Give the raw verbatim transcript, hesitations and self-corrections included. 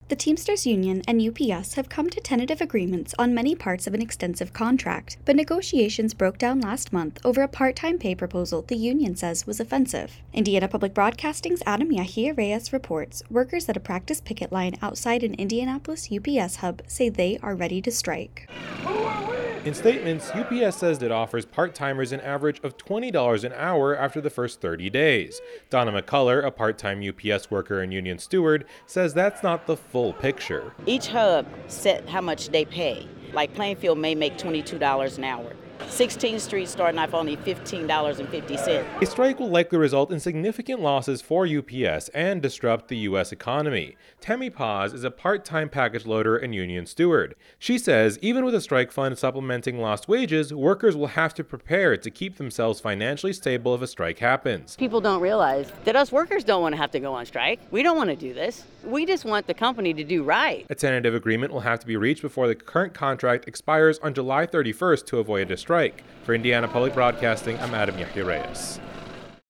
The Teamsters Union and U P S have come to tentative agreements on many parts of an extensive contract, but negotiations broke down last month over a part-time pay proposal the union says was offensive. Indiana Public Broadcasting's Adam Yahia Reyes reports workers at a practice picket line outside an Indianapolis U P S hub say they are ready to strike. In statements, U P S says it offers part-timers an average of twenty dollars an hour after the first thirty days. Donna McCullough, a part-time U P S worker and union steward, says that's not the full picture. Each hub set how much they pay. Like Plainfield may make twenty-two dollars an hour. sixteenth Street starting off only fifteen dollars and fifty cents. A strike will likely result in significant losses for U P S and disrupt the U S economy. Tammy Paz is a part-time package loader and union steward. She says even with a strike fund supplementing lost wages, workers will have to prepare to keep themselves financially stable if a strike happens. People don't realize that us workers don't want to have to go on strike. We don't want to do this. We just want the company to do right. A tentative agreement will have to be reached before the current contract expires on July thirty-first to avoid a strike. For Indiana Public Broadcasting, I'm Adam Yahia Reyes.